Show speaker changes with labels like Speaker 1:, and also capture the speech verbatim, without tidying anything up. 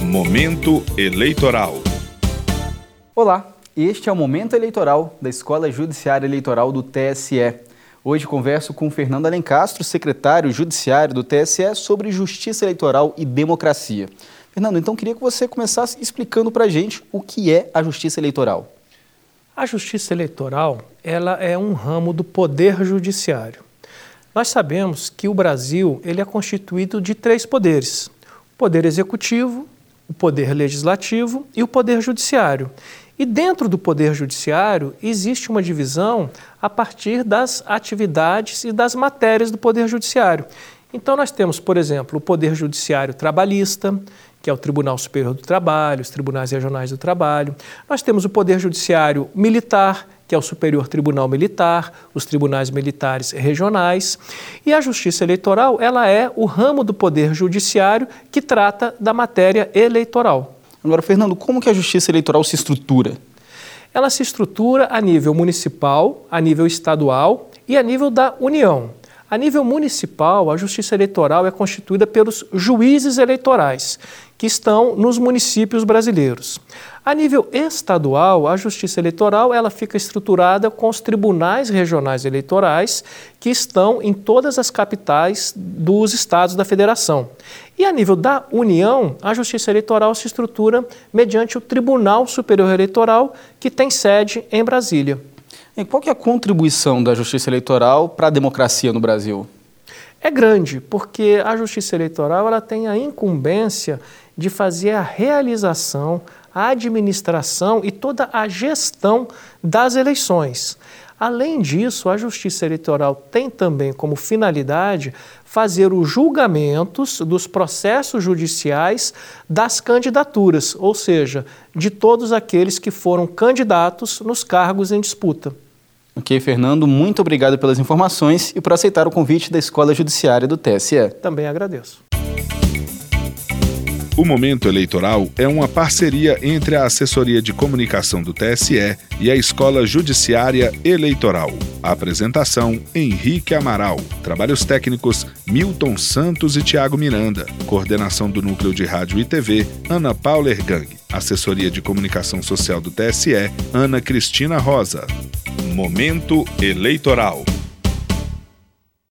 Speaker 1: Momento eleitoral.
Speaker 2: Olá, este é o Momento Eleitoral da Escola Judiciária Eleitoral do T S E. Hoje converso com Fernando Alencastro, secretário judiciário do T S E, sobre justiça eleitoral e democracia. Fernando, então queria que você começasse explicando para a gente o que é a justiça eleitoral.
Speaker 3: A justiça eleitoral, ela é um ramo do poder judiciário. Nós sabemos que o Brasil ele é constituído de três poderes: o poder executivo, o poder legislativo e o poder judiciário. E dentro do poder judiciário existe uma divisão a partir das atividades e das matérias do poder judiciário. Então nós temos, por exemplo, o poder judiciário trabalhista, que é o Tribunal Superior do Trabalho, os Tribunais Regionais do Trabalho. Nós temos o poder judiciário militar, que é o Superior Tribunal Militar, os Tribunais Militares Regionais. E a Justiça Eleitoral, ela é o ramo do Poder Judiciário que trata da matéria eleitoral.
Speaker 2: Agora, Fernando, como que a Justiça Eleitoral se estrutura?
Speaker 3: Ela se estrutura a nível municipal, a nível estadual e a nível da União. A nível municipal, a Justiça Eleitoral é constituída pelos juízes eleitorais, que estão nos municípios brasileiros. A nível estadual, a Justiça Eleitoral ela fica estruturada com os tribunais regionais eleitorais, que estão em todas as capitais dos estados da federação. E a nível da União, a Justiça Eleitoral se estrutura mediante o Tribunal Superior Eleitoral, que tem sede em Brasília.
Speaker 2: E qual que é a contribuição da Justiça Eleitoral para a democracia no Brasil?
Speaker 3: É grande, porque a Justiça Eleitoral ela tem a incumbência de fazer a realização, a administração e toda a gestão das eleições. Além disso, a Justiça Eleitoral tem também como finalidade fazer os julgamentos dos processos judiciais das candidaturas, ou seja, de todos aqueles que foram candidatos nos cargos em disputa.
Speaker 2: Ok, Fernando, muito obrigado pelas informações e por aceitar o convite da Escola Judiciária do T S E.
Speaker 3: Também agradeço.
Speaker 1: O Momento Eleitoral é uma parceria entre a Assessoria de Comunicação do T S E e a Escola Judiciária Eleitoral. A apresentação, Henrique Amaral. Trabalhos técnicos, Milton Santos e Tiago Miranda. Coordenação do Núcleo de Rádio e T V, Ana Paula Ergang. Assessoria de Comunicação Social do T S E, Ana Cristina Rosa. Momento Eleitoral.